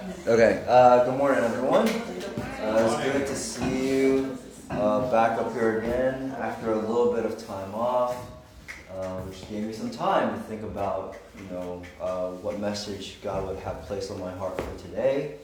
Okay, good morning everyone. It's good to see you back up here again after a little bit of time off, which gave me some time to think about, what message God would have placed on my heart for today.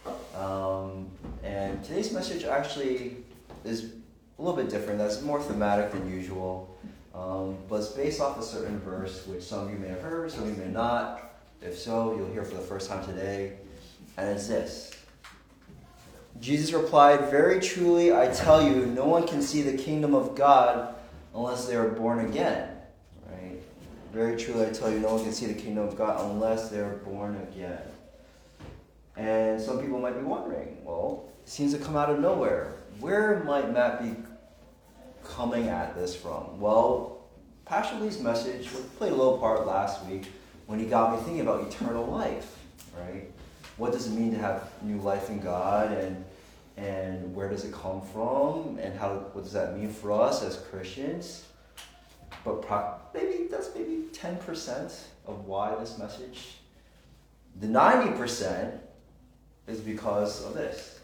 And today's message actually is a little bit different. That's more thematic than usual, but it's based off a certain verse, which some of you may have heard, some of you may not. If so, you'll hear for the first time today. And it's this. Jesus replied, "Very truly, I tell you, no one can see the kingdom of God unless they are born again." Right? Very truly, I tell you, no one can see the kingdom of God unless they are born again. And some people might be wondering, well, it seems to come out of nowhere. Where might Matt be coming at this from? Well, Pastor Lee's message played a little part last week when he got me thinking about eternal life, right? What does it mean to have new life in God, and where does it come from, and what does that mean for us as Christians? But that's maybe 10% of why this message. The 90% is because of this.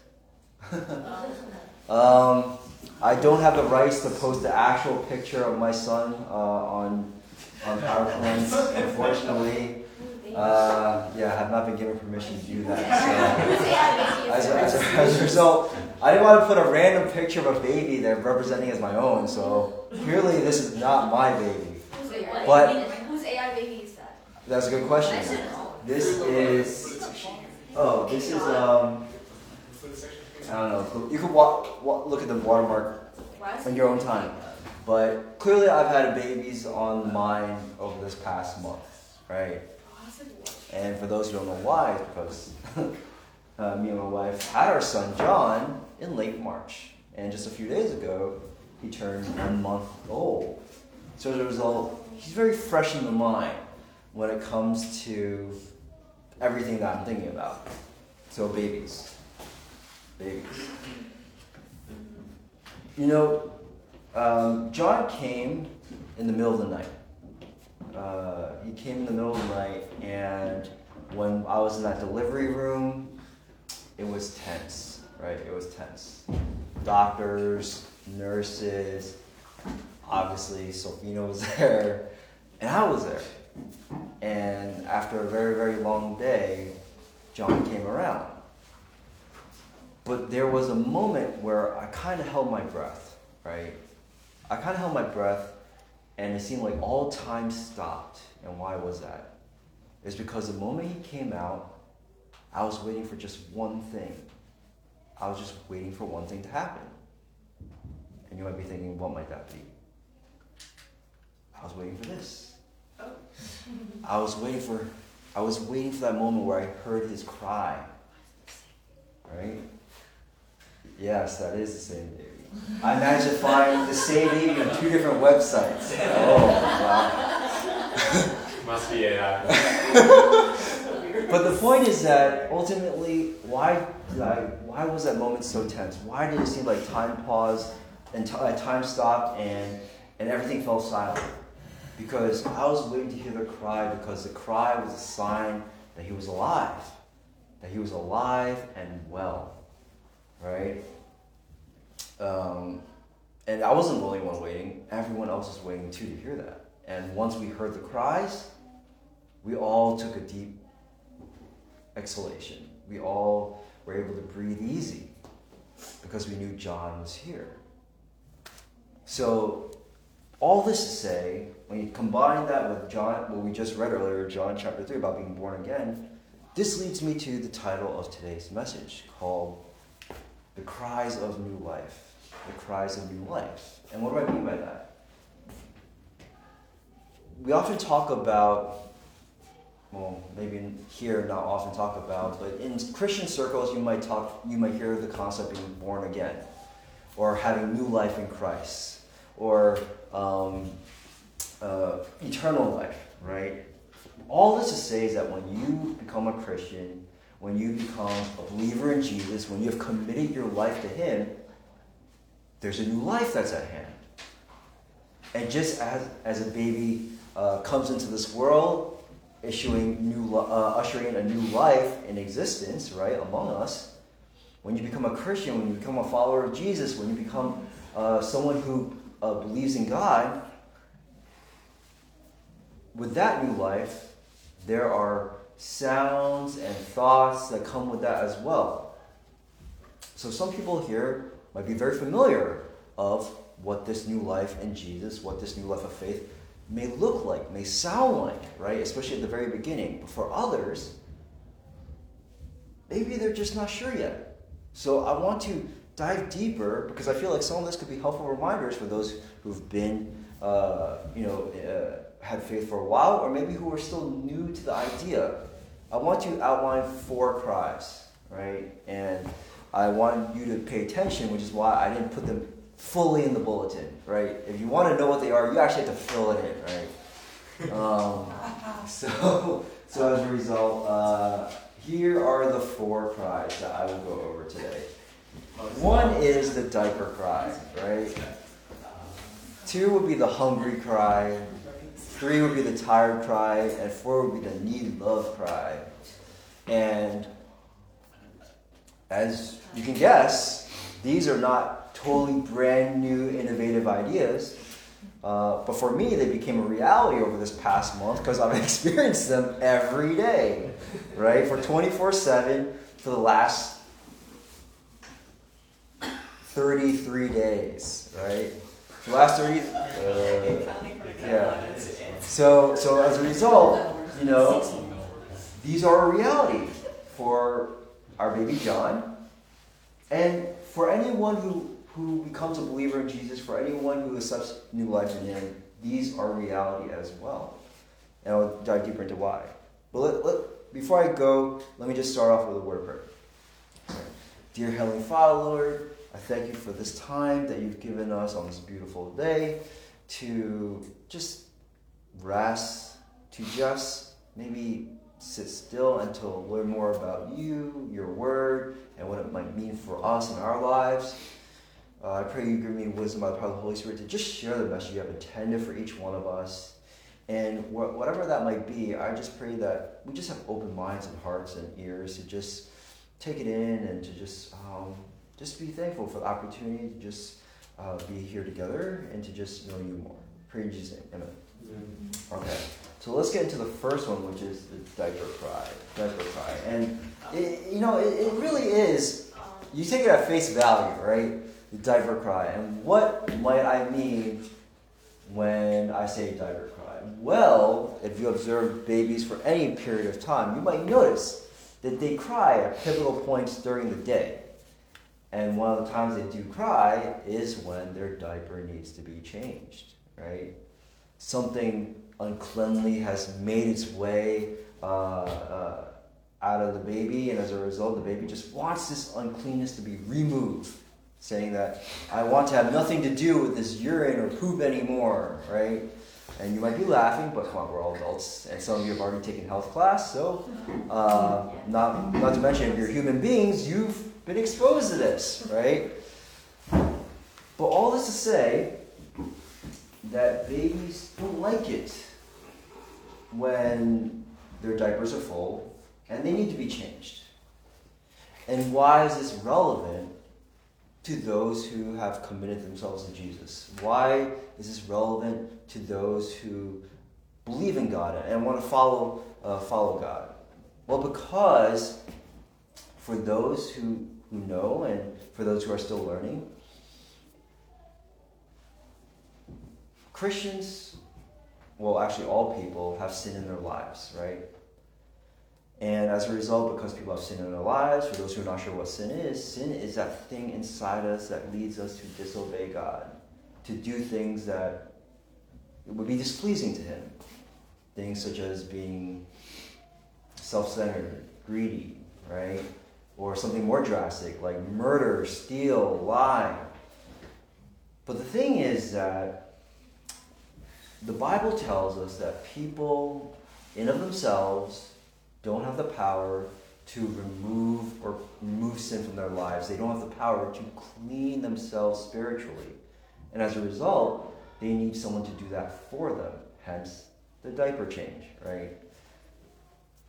I don't have the rights to post the actual picture of my son on PowerPoint, unfortunately. I have not been given permission to do that. So, as a result, I didn't want to put a random picture of a baby there representing as my own. So clearly, this is not my baby. But whose AI baby is that? That's a good question. This is I don't know. You can look at the watermark in your own time. But clearly, I've had babies on mine over this past month, right? And for those who don't know why, it's because me and my wife had our son John in late March. And just a few days ago, he turned 1 month old. So as a result, he's very fresh in the mind when it comes to everything that I'm thinking about. So babies. John came in the middle of the night. He came in the middle of the night, and when I was in that delivery room, it was tense, right? It was tense. Doctors, nurses, obviously Sophina was there, and I was there. And after a very, very long day, John came around. But there was a moment where I kind of held my breath, right? I kind of held my breath, and it seemed like all time stopped. And why was that? It's because the moment he came out, I was waiting for just one thing. I was just waiting for one thing to happen. And you might be thinking, what might that be? I was waiting for this. I was waiting for that moment where I heard his cry. Right? Yes, that is the same baby. I managed to find the same baby on 2 different websites. Oh, wow. Must be AI. But the point is that ultimately, why was that moment so tense? Why did it seem like time paused and time stopped and everything fell silent? Because I was waiting to hear the cry, because the cry was a sign that he was alive. That he was alive and well. Right? And I wasn't the only one waiting. Everyone else was waiting too to hear that. And once we heard the cries, we all took a deep exhalation. We all were able to breathe easy because we knew John was here. So all this to say, when you combine that with John, what we just read earlier, John chapter 3 about being born again, this leads me to the title of today's message called The Cries of New Life. The Cries of New Life. And what do I mean by that? We often talk about, well, maybe here not often talk about, but in Christian circles you might hear the concept of being born again, or having new life in Christ, or eternal life, right? All this to say is that when you become a Christian, when you become a believer in Jesus, when you have committed your life to Him, there's a new life that's at hand. And just as a baby comes into this world, ushering in a new life in existence, right, among us. When you become a Christian, when you become a follower of Jesus, when you become someone who believes in God, with that new life, there are sounds and thoughts that come with that as well. So some people here might be very familiar of what this new life in Jesus, what this new life of faith may look like, may sound like, right? Especially at the very beginning. But for others, maybe they're just not sure yet. So I want to dive deeper because I feel like some of this could be helpful reminders for those who've been, had faith for a while, or maybe who are still new to the idea. I want to outline 4 cries, right? And I want you to pay attention, which is why I didn't put them fully in the bulletin, right? If you want to know what they are, you actually have to fill it in, right? So as a result, here are the 4 cries that I will go over today. 1 is the diaper cry, right? 2 would be the hungry cry. 3 would be the tired cry, and 4 would be the need love cry. And as you can guess, these are not totally brand new, innovative ideas. But for me, they became a reality over this past month because I've experienced them every day, right? For 24/7 for the last 33 days, right? For the last 30, yeah. So as a result, these are a reality for our baby John, and for anyone who becomes a believer in Jesus, for anyone who accepts new life in Him, these are reality as well. And I'll dive deeper into why. But before I go, let me just start off with a word of prayer. Dear Heavenly Father, Lord, I thank you for this time that you've given us on this beautiful day to just rest, to just maybe sit still and to learn more about you, your word, and what it might mean for us in our lives. I pray you give me wisdom by the power of the Holy Spirit to just share the message you have intended for each one of us. And whatever that might be, I just pray that we just have open minds and hearts and ears to just take it in and to just be thankful for the opportunity to just be here together and to just know you more. Pray in Jesus' name. Amen. Okay, so let's get into the first one, which is the diaper cry. And it really is, you take it at face value, right? The diaper cry. And what might I mean when I say diaper cry? Well, if you observe babies for any period of time, you might notice that they cry at pivotal points during the day. And one of the times they do cry is when their diaper needs to be changed, right? Something uncleanly has made its way out of the baby, and as a result, the baby just wants this uncleanness to be removed, saying that, I want to have nothing to do with this urine or poop anymore, right? And you might be laughing, but come on, we're all adults, and some of you have already taken health class, so not to mention, if you're human beings, you've been exposed to this, right? But all this to say that babies don't like it when their diapers are full and they need to be changed. And why is this relevant to those who have committed themselves to Jesus? Why is this relevant to those who believe in God and want to follow God? Well, because for those who know and for those who are still learning, Christians, well, actually all people have sin in their lives, right? And as a result, because people have sin in their lives, for those who are not sure what sin is that thing inside us that leads us to disobey God, to do things that would be displeasing to Him. Things such as being self-centered, greedy, right? Or something more drastic like murder, steal, lie. But the thing is that the Bible tells us that people in of themselves don't have the power to remove sin from their lives. They don't have the power to clean themselves spiritually. And as a result, they need someone to do that for them. Hence, the diaper change, right?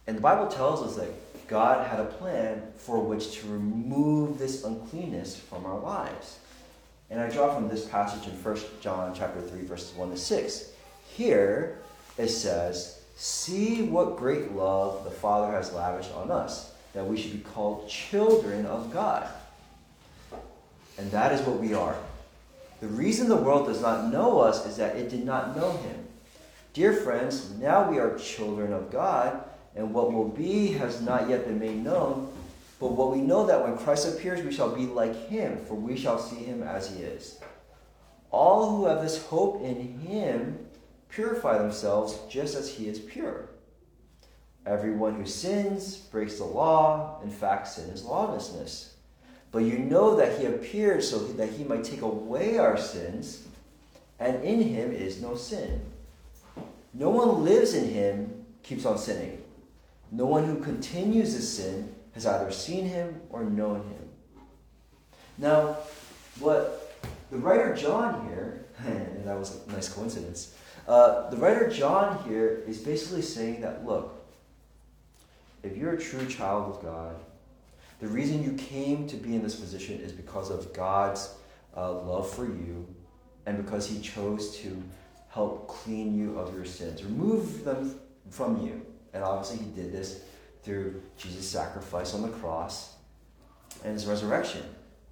And the Bible tells us that God had a plan for which to remove this uncleanness from our lives. And I draw from this passage in 1 John chapter 3, verses 1 to 6. Here it says, "See what great love the Father has lavished on us, that we should be called children of God." And that is what we are. The reason the world does not know us is that it did not know him. Dear friends, now we are children of God, and what will be has not yet been made known. But what we know, that when Christ appears, we shall be like him, for we shall see him as he is. All who have this hope in him purify themselves just as he is pure. Everyone who sins breaks the law. In fact, sin is lawlessness. But you know that he appeared so that he might take away our sins, and in him is no sin. No one who lives in him keeps on sinning. No one who continues to sin has either seen him or known him. Now, what the writer John here, and that was a nice coincidence, the writer John here is basically saying that, look, if you're a true child of God, the reason you came to be in this position is because of God's love for you, and because he chose to help clean you of your sins, remove them from you. And obviously he did this through Jesus' sacrifice on the cross and his resurrection.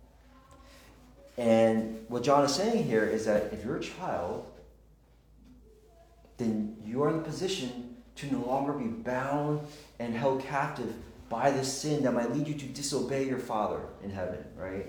And what John is saying here is that if you're a child, then you are in the position to no longer be bound and held captive by this sin that might lead you to disobey your Father in heaven, right?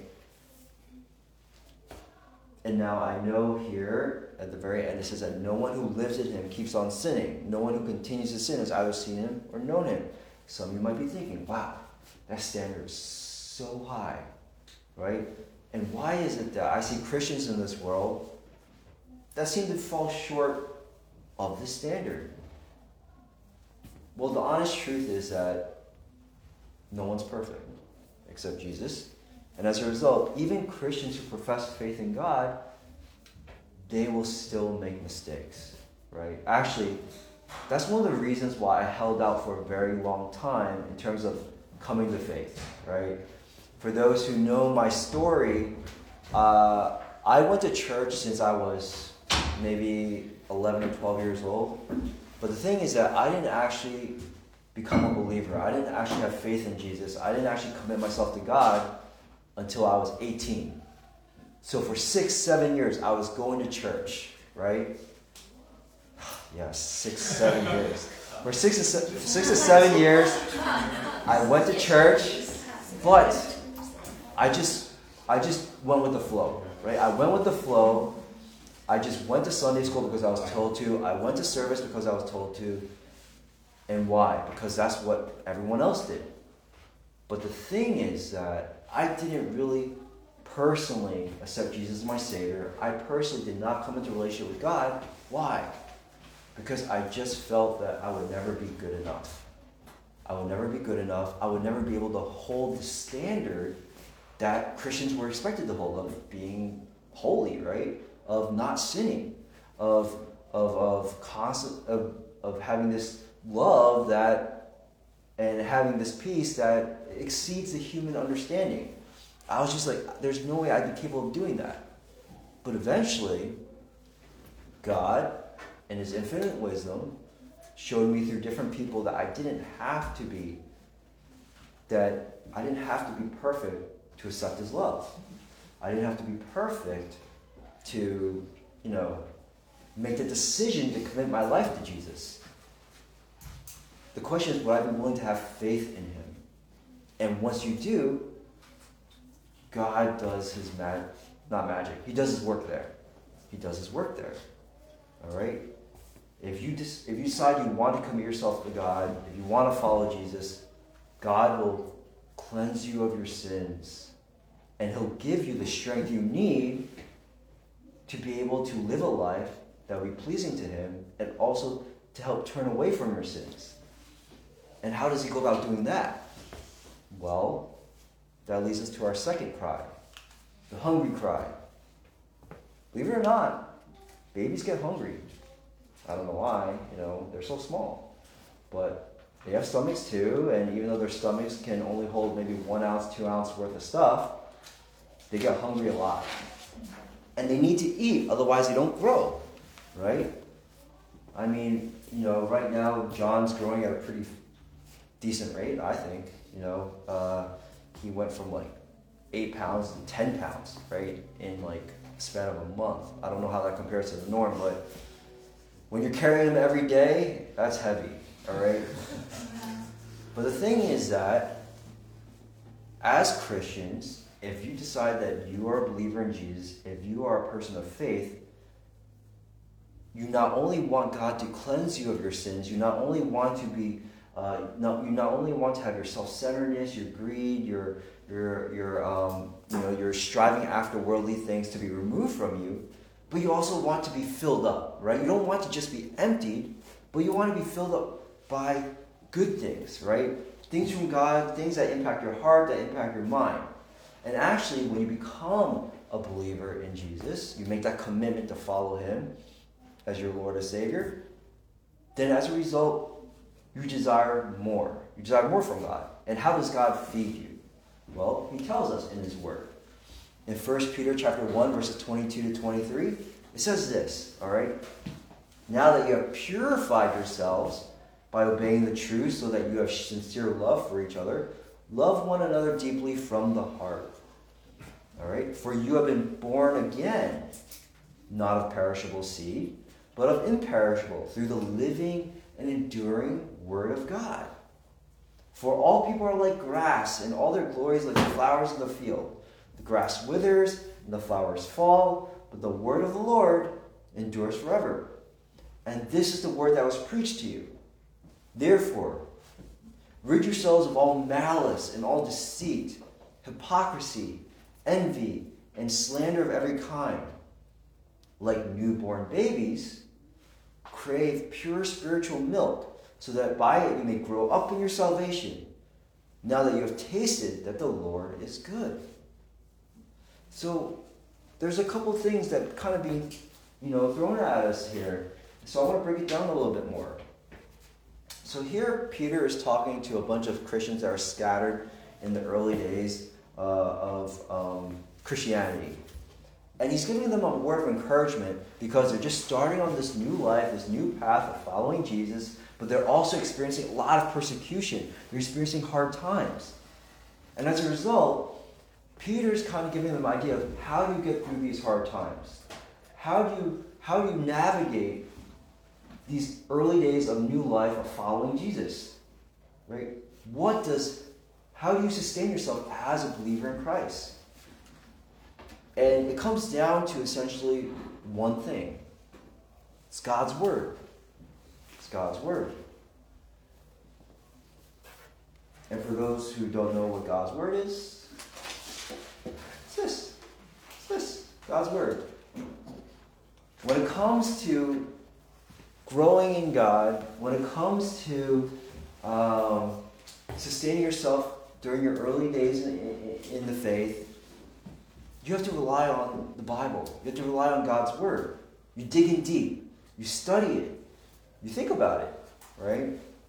And now I know here at the very end it says that no one who lives in him keeps on sinning. No one who continues to sin has either seen him or known him. Some of you might be thinking, wow, that standard is so high, right? And why is it that I see Christians in this world that seem to fall short of this standard? Well, the honest truth is that no one's perfect except Jesus. And as a result, even Christians who profess faith in God, they will still make mistakes, right? Actually, that's one of the reasons why I held out for a very long time in terms of coming to faith, right? For those who know my story, I went to church since I was maybe 11 or 12 years old. But the thing is that I didn't actually become a believer. I didn't actually have faith in Jesus. I didn't actually commit myself to God until I was 18. So for 6-7 years, I was going to church, right? Yeah, 6-7 years. For 6 to 7 years, I went to church, but I just went with the flow, right? I went with the flow. I just went to Sunday school because I was told to. I went to service because I was told to. And why? Because that's what everyone else did. But the thing is that I didn't really personally accept Jesus as my Savior. I personally did not come into a relationship with God. Why? Because I just felt that I would never be good enough. I would never be good enough. I would never be able to hold the standard that Christians were expected to hold, of being holy, right? Of not sinning, of having this love that, and having this peace that exceeds the human understanding. I was just like, there's no way I'd be capable of doing that. But eventually, God, in his infinite wisdom, showed me through different people that I didn't have to be perfect to accept his love. I didn't have to be perfect to, make the decision to commit my life to Jesus. The question is, would I be willing to have faith in him? And once you do, God does his not magic. He does his work there. He does his work there. All right? If you decide you want to commit yourself to God, if you want to follow Jesus, God will cleanse you of your sins, and he'll give you the strength you need to be able to live a life that will be pleasing to him, and also to help turn away from your sins. And how does he go about doing that? Well, that leads us to our second cry, the hungry cry. Believe it or not, babies get hungry. I don't know why, they're so small. But They have stomachs too, and even though their stomachs can only hold maybe 1 ounce, 2 ounce worth of stuff, they get hungry a lot. And they need to eat, otherwise they don't grow, right? I mean, right now John's growing at a pretty decent rate, I think. He went from like 8 pounds to 10 pounds, right, in like a span of a month. I don't know how that compares to the norm, but when you're carrying him every day, that's heavy, all right? But the thing is that as Christians, if you decide that you are a believer in Jesus, if you are a person of faith, you not only want God to cleanse you of your sins, you not only want to be, you not only want to have your self-centeredness, your greed, your striving after worldly things to be removed from you, but you also want to be filled up, right? You don't want to just be emptied, but you want to be filled up by good things, right? Things from God, things that impact your heart, that impact your mind. And actually, when you become a believer in Jesus, you make that commitment to follow him as your Lord and Savior, then as a result, you desire more. You desire more from God. And how does God feed you? Well, he tells us in his word. In 1 Peter chapter 1, verses 22 to 23, it says this, all right? Now that you have purified yourselves by obeying the truth so that you have sincere love for each other, love one another deeply from the heart. All right? For you have been born again, not of perishable seed, but of imperishable, through the living and enduring word of God. For all people are like grass, and all their glory is like the flowers of the field. The grass withers, and the flowers fall, but the word of the Lord endures forever. And this is the word that was preached to you. Therefore, rid yourselves of all malice and all deceit, hypocrisy, envy, and slander of every kind. Like newborn babies, crave pure spiritual milk, so that by it you may grow up in your salvation, now that you have tasted that the Lord is good. So there's a couple things that kind of being, thrown at us here. So I want to break it down a little bit more. So here Peter is talking to a bunch of Christians that are scattered in the early days of Christianity. And he's giving them a word of encouragement because they're just starting on this new life, this new path of following Jesus, but they're also experiencing a lot of persecution. They're experiencing hard times. And as a result, Peter's kind of giving them an idea of how do you get through these hard times? How do you navigate these early days of new life of following Jesus? Right? How do you sustain yourself as a believer in Christ? And it comes down to essentially one thing. It's God's word. It's God's word. And for those who don't know what God's word is, it's this. It's this. God's word. When it comes to growing in God, when it comes to sustaining yourself during your early days in the faith, you have to rely on the Bible. You have to rely on God's word. You dig in deep. You study it. You think about it, right?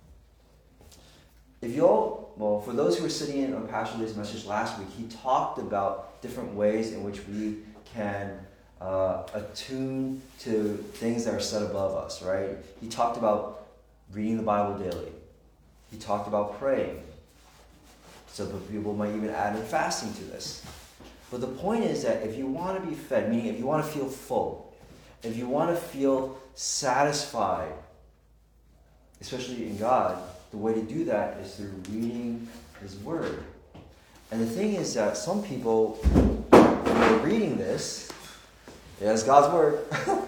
For those who were sitting in on Pastor Lee's message last week, he talked about different ways in which we can attune to things that are set above us, right? He talked about reading the Bible daily. He talked about praying. Some people might even add in fasting to this. But the point is that if you want to be fed, meaning if you want to feel full, if you want to feel satisfied, especially in God, the way to do that is through reading His Word. And the thing is that some people, when they're reading this, it's God's Word.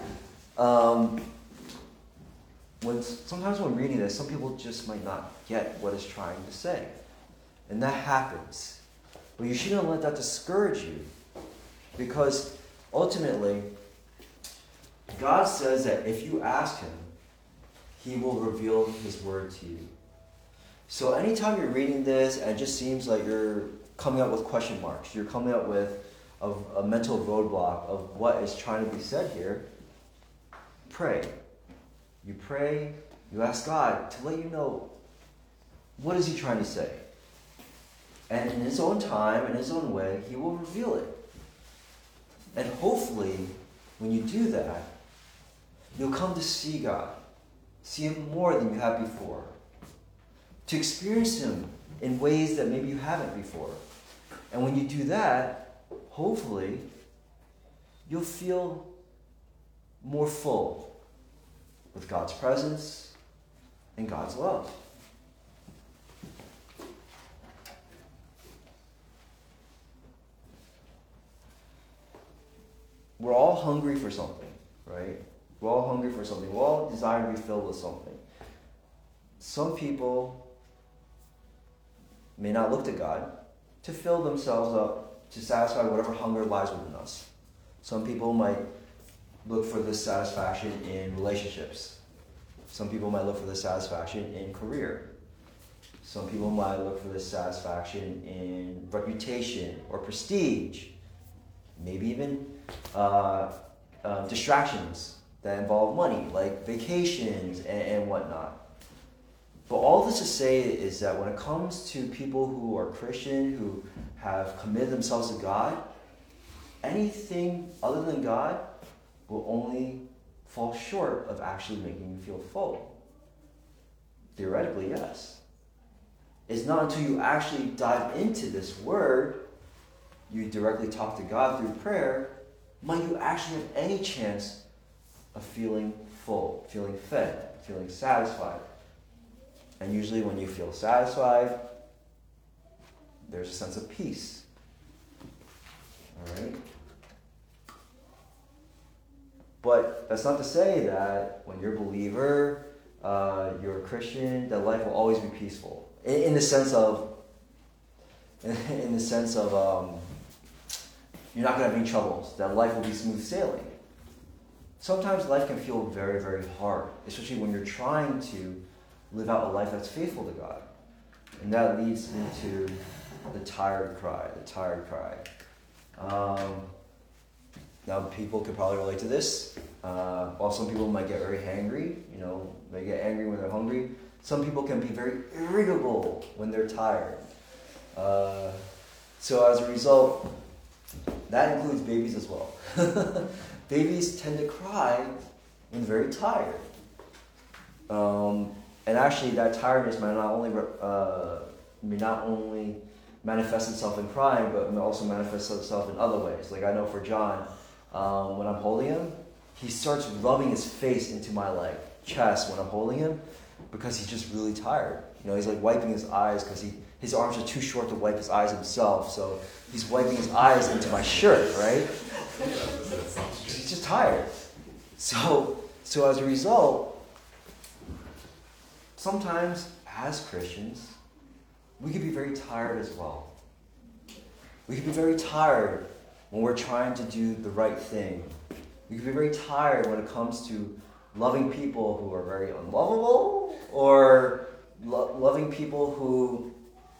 Sometimes when reading this, some people just might not get what it's trying to say. And that happens. But you shouldn't let that discourage you. Because ultimately, God says that if you ask Him, He will reveal His Word to you. So anytime you're reading this and it just seems like you're coming up with question marks, you're coming up with a mental roadblock of what is trying to be said here, pray. You pray, you ask God to let you know What is he trying to say? And in his own time, in his own way, he will reveal it. And hopefully, when you do that, you'll come to see God, see him more than you have before, to experience him in ways that maybe you haven't before. And when you do that, hopefully, you'll feel more full with God's presence and God's love. We're all hungry for something, right? We're all hungry for something. We're all desire to be filled with something. Some people may not look to God to fill themselves up, to satisfy whatever hunger lies within us. Some people might look for this satisfaction in relationships. Some people might look for this satisfaction in career. Some people might look for this satisfaction in reputation or prestige. Maybe even distractions that involve money, like vacations and whatnot. But all this to say is that when it comes to people who are Christian, who have committed themselves to God, anything other than God will only fall short of actually making you feel full. Theoretically, yes. It's not until you actually dive into this word, you directly talk to God through prayer, might you actually have any chance of feeling full, feeling fed, feeling satisfied. And usually when you feel satisfied, there's a sense of peace. All right? But that's not to say that when you're a believer, you're a Christian, that life will always be peaceful. In the sense of you're not going to have any troubles, that life will be smooth sailing. Sometimes life can feel very, very hard, especially when you're trying to live out a life that's faithful to God. And that leads into the tired cry. Now, people could probably relate to this. While some people might get very hangry, they get angry when they're hungry. Some people can be very irritable when they're tired. So as a result, that includes babies as well. Babies tend to cry when they're very tired. And actually, that tiredness may not only manifest itself in crying, but may also manifest itself in other ways. Like I know for John, when I'm holding him, he starts rubbing his face into my chest when I'm holding him because he's just really tired. He's like wiping his eyes because his arms are too short to wipe his eyes himself, so he's wiping his eyes into my shirt, right? He's just tired. So as a result, sometimes as Christians, we can be very tired as well. We can be very tired when we're trying to do the right thing. We can be very tired when it comes to loving people who are very unlovable, or loving people who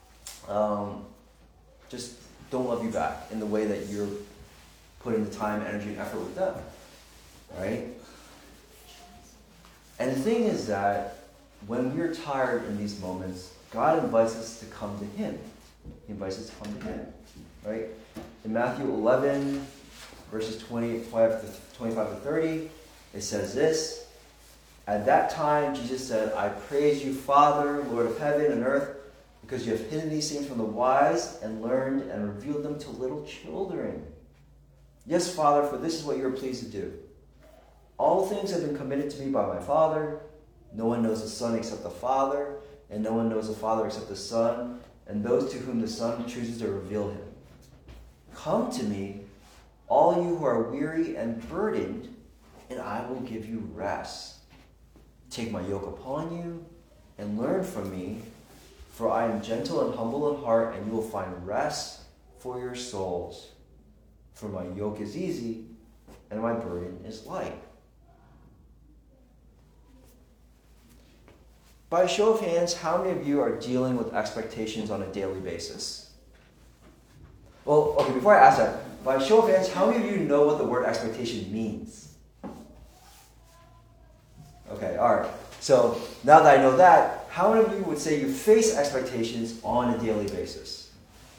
just don't love you back in the way that you're putting the time, energy, and effort with them. Right? And the thing is that when we're tired in these moments, God invites us to come to Him. He invites us to come to Him. Right? In Matthew 11, verses 25 to 30, it says this: At that time, Jesus said, I praise you, Father, Lord of heaven and earth, because you have hidden these things from the wise and learned and revealed them to little children. Yes, Father, for this is what you are pleased to do. All things have been committed to me by my Father. No one knows the Son except the Father, and no one knows the Father except the Son, and those to whom the Son chooses to reveal him. Come to me, all you who are weary and burdened, and I will give you rest. Take my yoke upon you and learn from me, for I am gentle and humble in heart, and you will find rest for your souls. For my yoke is easy and my burden is light. By a show of hands, how many of you are dealing with expectations on a daily basis? Well, okay, before I ask that, by a show of hands, how many of you know what the word expectation means? Okay, all right. So now that I know that, how many of you would say you face expectations on a daily basis?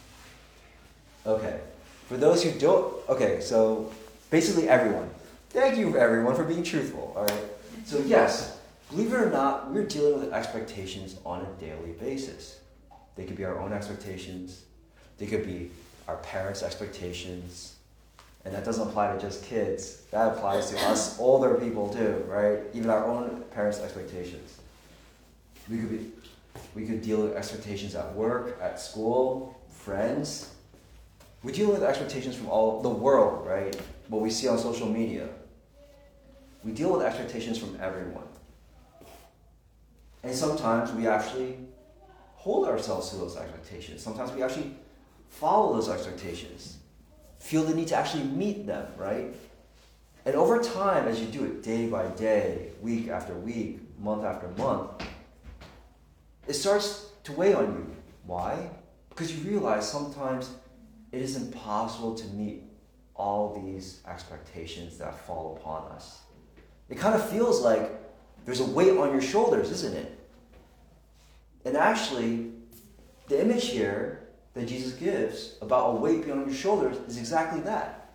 Okay. For those who don't, okay, so basically everyone. Thank you, everyone, for being truthful, all right? So yes, believe it or not, we're dealing with expectations on a daily basis. They could be our own expectations. They could be our parents' expectations. And that doesn't apply to just kids. That applies to us older people too, right? Even our own parents' expectations. We could deal with expectations at work, at school, friends. We deal with expectations from all the world, right? What we see on social media. We deal with expectations from everyone. And sometimes we actually hold ourselves to those expectations. Sometimes we actually follow those expectations. Feel the need to actually meet them, right? And over time, as you do it day by day, week after week, month after month, it starts to weigh on you. Why? Because you realize sometimes it is impossible to meet all these expectations that fall upon us. It kind of feels like there's a weight on your shoulders, isn't it? And actually, the image here that Jesus gives about a weight being on your shoulders is exactly that.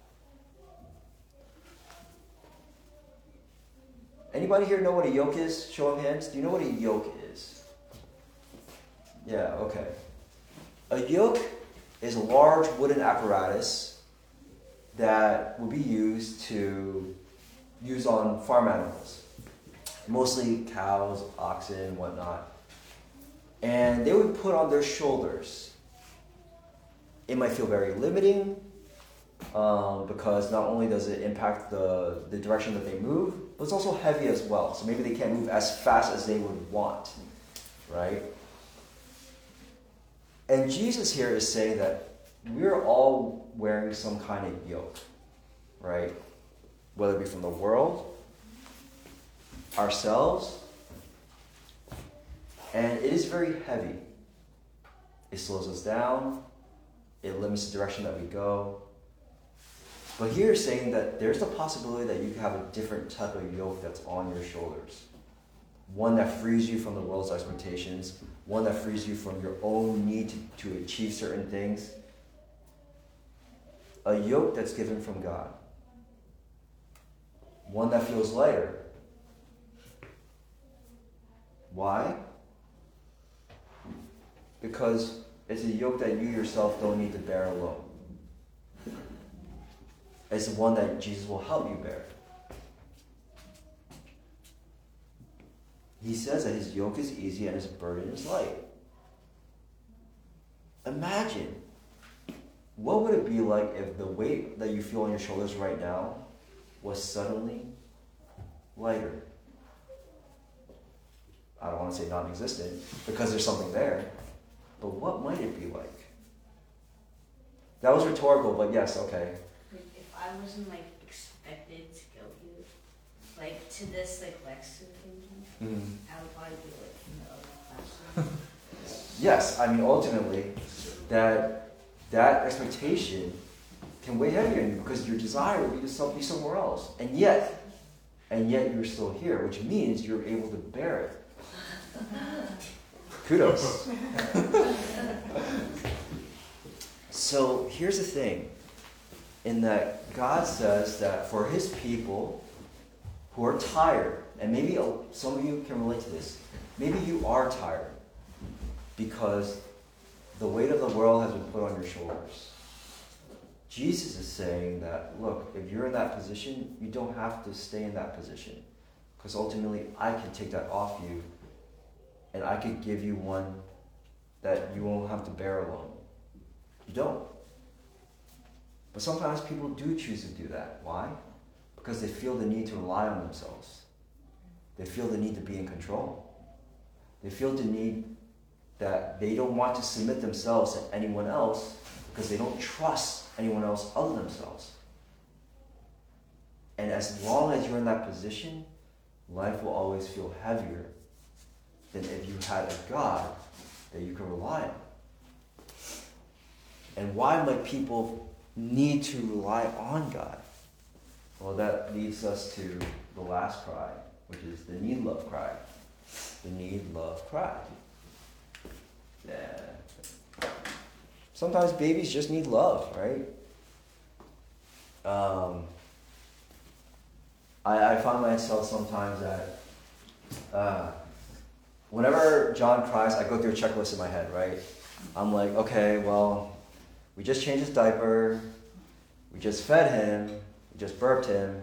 Anybody here know what a yoke is? Show of hands. Do you know what a yoke is? Yeah, okay. A yoke is a large wooden apparatus that would be used on farm animals. Mostly cows, oxen, whatnot. And they would put on their shoulders. It might feel very limiting because not only does it impact the direction that they move, but it's also heavy as well. So maybe they can't move as fast as they would want, right? And Jesus here is saying that we're all wearing some kind of yoke, right? Whether it be from the world, ourselves, and it is very heavy. It slows us down. It limits the direction that we go. But here it's saying that there's the possibility that you could have a different type of yoke that's on your shoulders. One that frees you from the world's expectations. One that frees you from your own need to achieve certain things. A yoke that's given from God. One that feels lighter. Why? Because it's a yoke that you yourself don't need to bear alone. It's the one that Jesus will help you bear. He says that his yoke is easy and his burden is light. Imagine, what would it be like if the weight that you feel on your shoulders right now was suddenly lighter? I don't want to say non-existent, because there's something there. But what might it be like? That was rhetorical, but yes, okay. If I wasn't expected to go here, to this lecture thinking, I would probably do it in the other classroom. Yes, I mean ultimately that expectation can weigh heavy on you because your desire would be to be somewhere else. And yet you're still here, which means you're able to bear it. Kudos. So here's the thing, in that God says that for his people who are tired, and maybe some of you can relate to this, maybe you are tired because the weight of the world has been put on your shoulders. Jesus is saying that, look, if you're in that position, you don't have to stay in that position, because ultimately I can take that off you, and I could give you one that you won't have to bear alone. You don't. But sometimes people do choose to do that. Why? Because they feel the need to rely on themselves. They feel the need to be in control. They feel the need that they don't want to submit themselves to anyone else because they don't trust anyone else other than themselves. And as long as you're in that position, life will always feel heavier than if you had a God that you can rely on. And why might people need to rely on God? Well, that leads us to the last cry, which is the need love cry. The need, love, cry. Yeah. Sometimes babies just need love, right? I find myself sometimes that whenever John cries, I go through a checklist in my head, right? I'm like, okay, well, we just changed his diaper, we just fed him, we just burped him,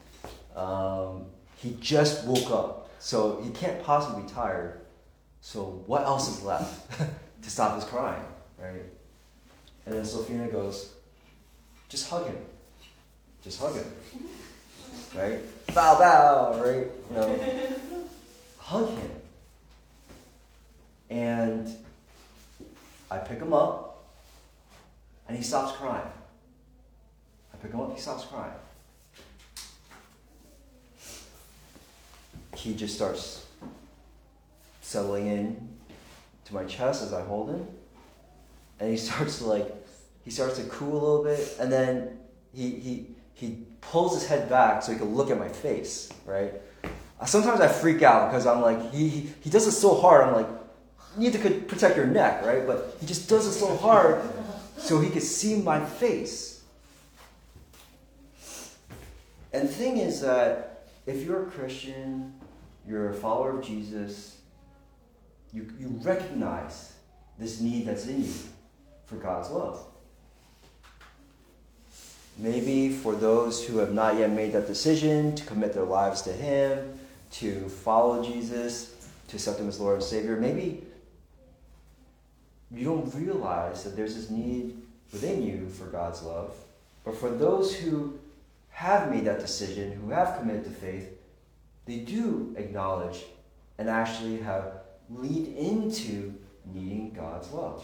he just woke up, so he can't possibly be tired, so what else is left to stop his crying, right? And then Sophina goes, just hug him. Just hug him. Right? Bow, bow, right? You know, hug him. And I pick him up, and he stops crying. I pick him up, he stops crying. He just starts settling in to my chest as I hold him. And he starts to cool a little bit, and then he pulls his head back so he can look at my face, right? Sometimes I freak out because I'm like, he does it so hard, I'm like, you need to protect your neck, right? But he just does it so hard so he can see my face. And the thing is that if you're a Christian, you're a follower of Jesus, you recognize this need that's in you for God's love. Maybe for those who have not yet made that decision to commit their lives to Him, to follow Jesus, to accept Him as Lord and Savior, maybe you don't realize that there's this need within you for God's love. But for those who have made that decision, who have committed to faith, they do acknowledge and actually have lead into needing God's love.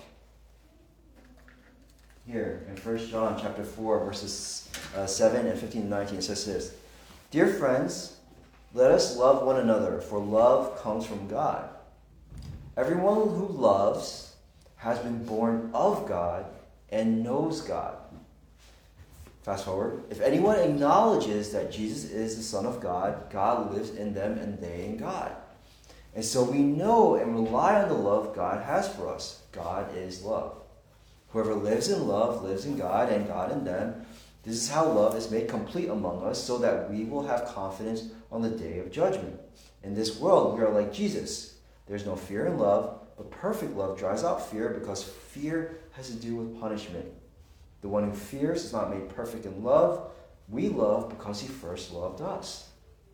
Here in 1 John chapter 4, verses 7 and 15 and 19, it says this: Dear friends, let us love one another, for love comes from God. Everyone who loves has been born of God and knows God. Fast forward. If anyone acknowledges that Jesus is the Son of God, God lives in them and they in God. And so we know and rely on the love God has for us. God is love. Whoever lives in love lives in God and God in them. This is how love is made complete among us, so that we will have confidence on the day of judgment. In this world, we are like Jesus. There's no fear in love, but perfect love drives out fear, because fear has to do with punishment. The one who fears is not made perfect in love. We love because He first loved us.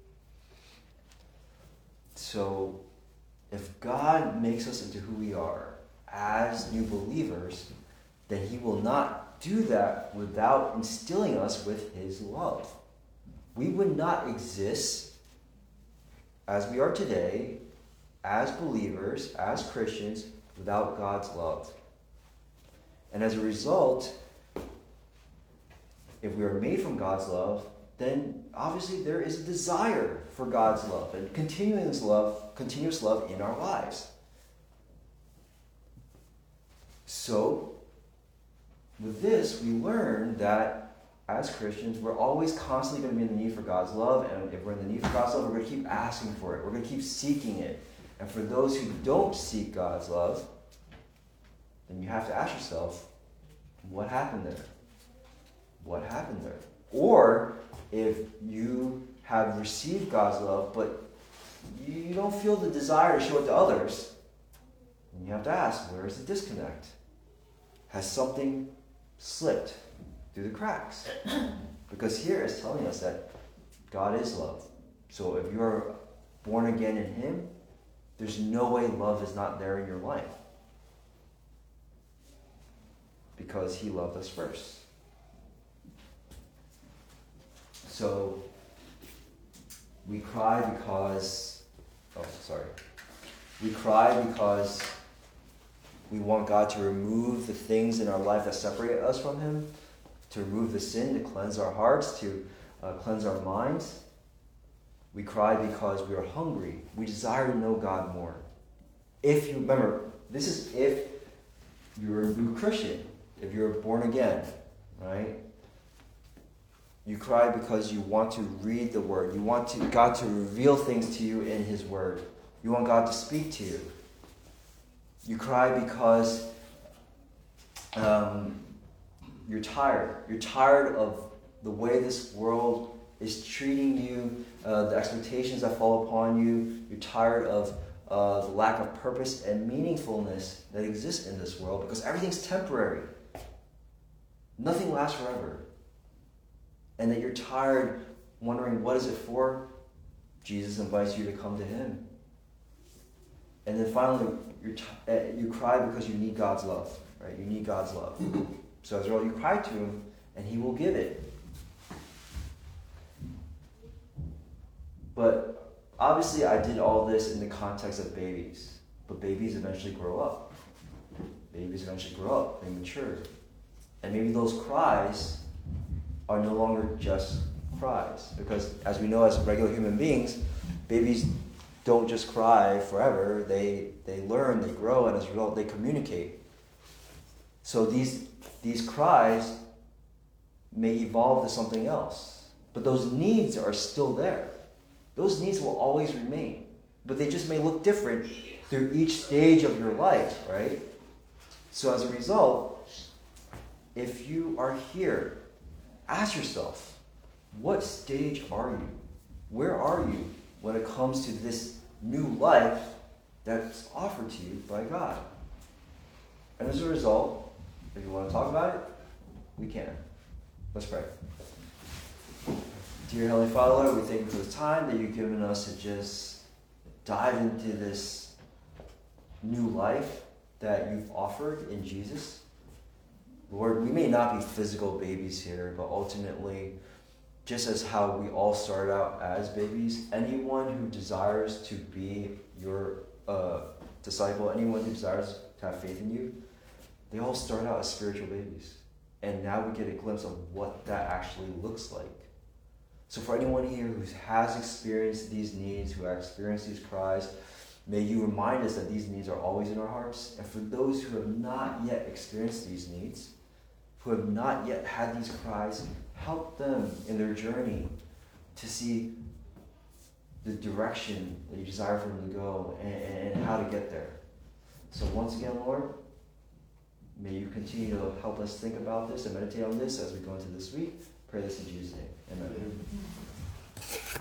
So, if God makes us into who we are as new believers, then He will not do that without instilling us with His love. We would not exist as we are today, as believers, as Christians, without God's love. And as a result, if we are made from God's love, then obviously there is a desire for God's love and continuous love in our lives. So, with this, we learn that as Christians, we're always constantly going to be in the need for God's love, and if we're in the need for God's love, we're going to keep asking for it. We're going to keep seeking it. And for those who don't seek God's love, then you have to ask yourself, what happened there? What happened there? Or if you have received God's love, but you don't feel the desire to show it to others, then you have to ask, where is the disconnect? Has something slipped through the cracks? Because here it's telling us that God is love. So if you are born again in Him, there's no way love is not there in your life. Because He loved us first. So we cry because we want God to remove the things in our life that separate us from Him, to remove the sin, to cleanse our hearts, to cleanse our minds. We cry because we are hungry. We desire to know God more. If you remember, this is if you're a new Christian, if you're born again, right? You cry because you want to read the Word. You want God to reveal things to you in His Word. You want God to speak to you. You cry because you're tired. You're tired of the way this world is treating you, the expectations that fall upon you. You're tired of the lack of purpose and meaningfulness that exists in this world because everything's temporary. Nothing lasts forever. And that you're tired wondering what is it for? Jesus invites you to come to him. And then finally, you cry because you need God's love, right? You need God's love. So as well, you cry to him, and he will give it. But obviously, I did all this in the context of babies. But babies eventually grow up. Babies eventually grow up. They mature. And maybe those cries are no longer just cries. Because as we know as regular human beings, babies don't just cry forever. They learn, they grow, and as a result, they communicate. So these cries may evolve to something else. But those needs are still there. Those needs will always remain. But they just may look different through each stage of your life, right? So as a result, if you are here, ask yourself, what stage are you? Where are you when it comes to this new life that's offered to you by God? And as a result, if you want to talk about it, we can. Let's pray. Dear Heavenly Father, Lord, we thank you for the time that you've given us to just dive into this new life that you've offered in Jesus. Lord, we may not be physical babies here, but ultimately, just as how we all start out as babies, anyone who desires to be your disciple, anyone who desires to have faith in you, they all start out as spiritual babies. And now we get a glimpse of what that actually looks like. So for anyone here who has experienced these needs, who has experienced these cries, may you remind us that these needs are always in our hearts. And for those who have not yet experienced these needs, who have not yet had these cries, help them in their journey to see the direction that you desire for them to go and how to get there. So once again, Lord, may you continue to help us think about this and meditate on this as we go into this week. Pray this in Jesus' name. Amen.